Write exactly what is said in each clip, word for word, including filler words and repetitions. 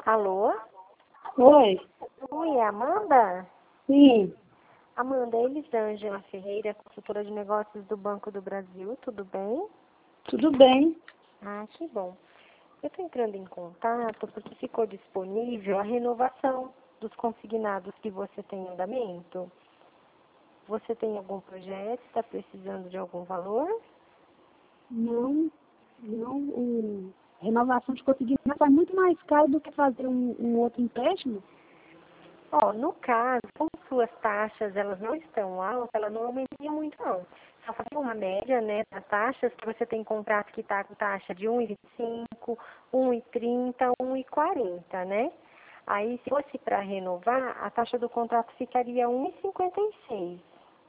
Alô? Oi, Oi, é a Amanda? sim, Amanda, é Elisângela Ferreira, consultora de negócios do Banco do Brasil, tudo bem? tudo bem. Ah, que bom. Eu estou entrando em contato porque ficou disponível a renovação dos consignados que você tem em andamento. Você tem algum projeto? Está precisando de algum valor? Não, não, um, renovação de consignado sai muito mais caro do que fazer um, um outro empréstimo. Ó, no caso, como suas taxas elas não estão altas, ela não aumentaria muito não. Só fazer uma média, né, das taxas, que você tem contrato que está com taxa de um e vinte e cinco, um e trinta, um e quarenta, né? Aí, se fosse para renovar, a taxa do contrato ficaria um e cinquenta e seis.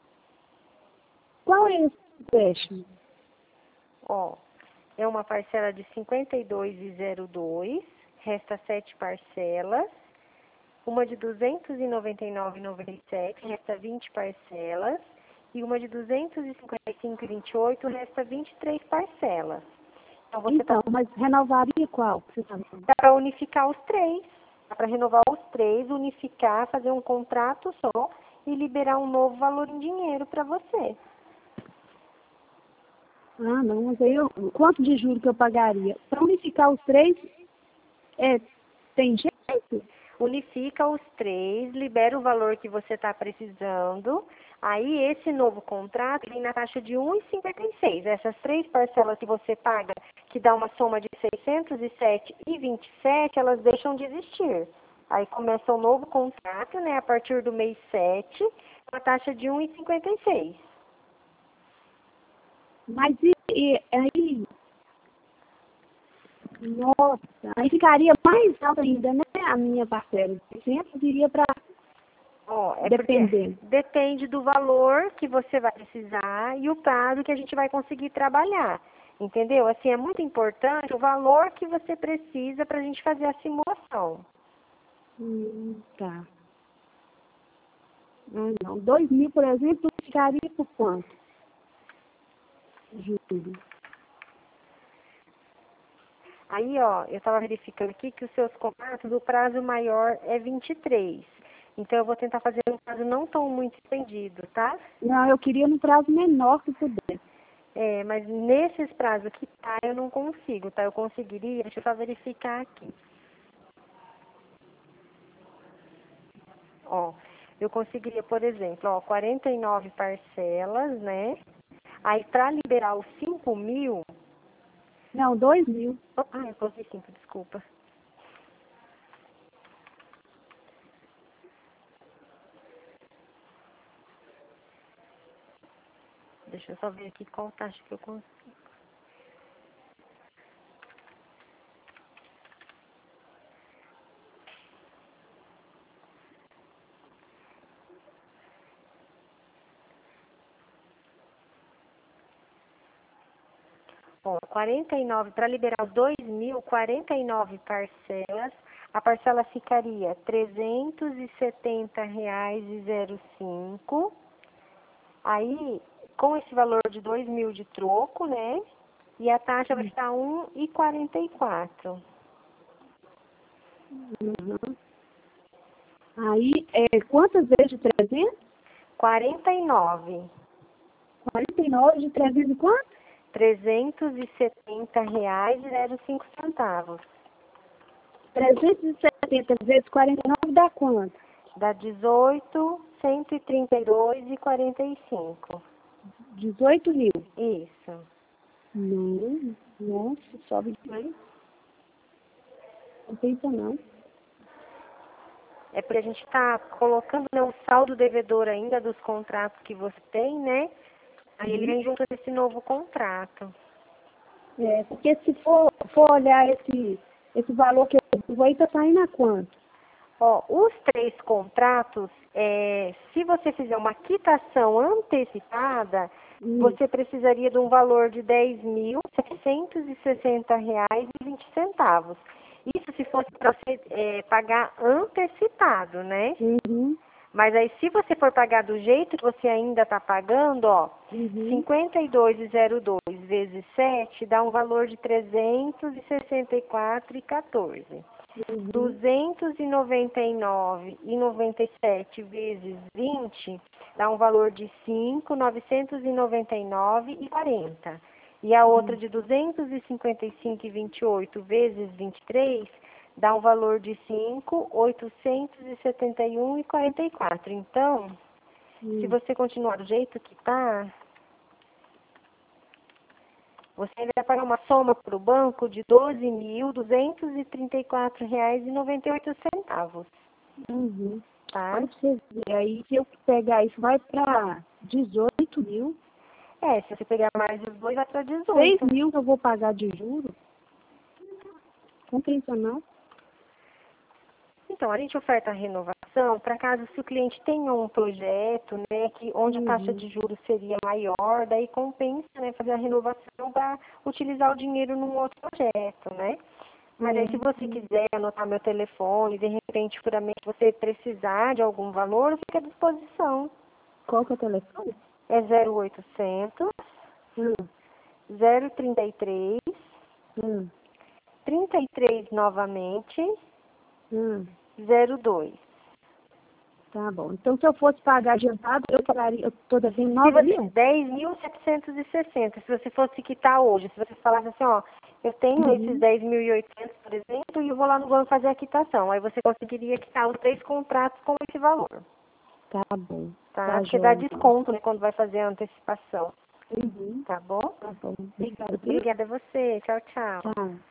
Qual é esse empréstimo? Ó, é uma parcela de cinquenta e dois e zero dois, resta sete parcelas. Uma de duzentos e noventa e nove e noventa e sete, resta vinte parcelas. E uma de duzentos e cinquenta e cinco e vinte e oito, resta vinte e três parcelas. Então, você está Então, mas renovaria qual? que Você tá falando? para unificar os três. Para renovar os três, unificar, fazer um contrato só e liberar um novo valor em dinheiro para você. Ah, não, mas aí eu, quanto de juros que eu pagaria? Para unificar os três, é, tem jeito? Unifica os três, libera o valor que você está precisando. Aí, esse novo contrato vem na taxa de um e cinquenta e seis. Essas três parcelas que você paga, que dá uma soma de seiscentos e sete e vinte e sete, elas deixam de existir. Aí começa um novo contrato, né, a partir do mês sete, com a taxa de um e cinquenta e seis. Mas e, e aí, nossa, aí ficaria mais alta ainda, né, a minha parcela. seiscentos iria para, Ó, é porque dependendo. depende do valor que você vai precisar e o prazo que a gente vai conseguir trabalhar. Entendeu? Assim, é muito importante o valor que você precisa para a gente fazer a simulação. Hum, tá. Ah, não. Dois mil, por exemplo, ficaria por quanto? Juro. Aí, ó, eu estava verificando aqui que os seus contratos, o prazo maior é vinte e três. Então, eu vou tentar fazer um prazo não tão muito estendido, tá? Não, eu queria num prazo menor que pudesse. É, mas nesses prazos que tá, eu não consigo, tá? Eu conseguiria, deixa eu só verificar aqui. Ó, eu conseguiria, por exemplo, ó, quarenta e nove parcelas, né? Aí, para liberar os cinco mil... Não, dois mil. Oh, ah, eu coloquei cinco, desculpa. Deixa eu só ver aqui qual taxa que eu consigo. Ó, quarenta e nove, para liberar os dois mil, quarenta e nove parcelas, a parcela ficaria trezentos e setenta reais e zero cinco. Aí, com esse valor de dois mil de troco, né? E a taxa vai estar um e quarenta e quatro. Uhum. Aí, é, quantas vezes de trezentos? quarenta e nove. quarenta e nove de trezentos e quanto? trezentos e setenta reais e zero cinco centavos. trezentos e setenta vezes quarenta e nove dá quanto? Dá dezoito, cento e trinta e dois e quarenta e cinco. dezoito mil. Isso. Não, nossa, sobe demais. Não pensa não. É porque a gente está colocando, né, o saldo devedor ainda dos contratos que você tem, né? Aí ele Uhum. vem junto desse novo contrato. É, porque se for, for olhar esse, esse valor que eu devo aí, tá saindo a quanto? Ó, os três contratos, é, se você fizer uma quitação antecipada, Hum. você precisaria de um valor de dez mil setecentos e sessenta reais e vinte centavos. Isso se fosse para você é, pagar antecipado, né? Uhum. Mas aí, se você for pagar do jeito que você ainda está pagando, ó, Uhum. cinquenta e dois e zero dois vezes sete dá um valor de trezentos e sessenta e quatro e quatorze. Uhum. duzentos e noventa e nove e noventa e sete vezes vinte dá um valor de cinco mil novecentos e noventa e nove e quarenta. E a outra de duzentos e cinquenta e cinco e vinte e oito vezes vinte e três dá um valor de cinco mil oitocentos e setenta e um e quarenta e quatro. Então, Hum. se você continuar do jeito que tá, você ainda vai pagar uma soma para o banco de doze mil duzentos e trinta e quatro reais e noventa e oito centavos, Uhum. tá? Olha pra você ver. Aí, se eu pegar isso, vai para dezoito mil. É, se você pegar mais os dois, vai para seis dezoito. mil que eu vou pagar de juros. Compensa não? Então, a gente oferta a renovação para caso se o cliente tenha um projeto, né, que, onde a taxa Uhum. de juros seria maior, daí compensa, né, fazer a renovação para utilizar o dinheiro num outro projeto, né? Mas aí se você Uhum. quiser anotar meu telefone, de repente, futuramente você precisar de algum valor, fica à disposição. Qual que é o telefone? É zero oitocentos, Hum. zero trinta e três, Hum. trinta e três novamente, Hum. zero dois. Tá bom. Então, se eu fosse pagar adiantado, eu pagaria, eu tô devendo Se nove você, mil? dez mil setecentos e sessenta, se você fosse quitar hoje, se você falasse assim, ó, eu tenho esses Uhum. dez mil e oitocentos, por exemplo, e eu vou lá no banco fazer a quitação, aí você conseguiria quitar os três contratos com esse valor, Tá bom. tá? Tá Porque dá joia, então. desconto, né, quando vai fazer a antecipação, Uhum. tá bom? Tá bom. Obrigada, viu? Obrigada a você, tchau, tchau. Tchau.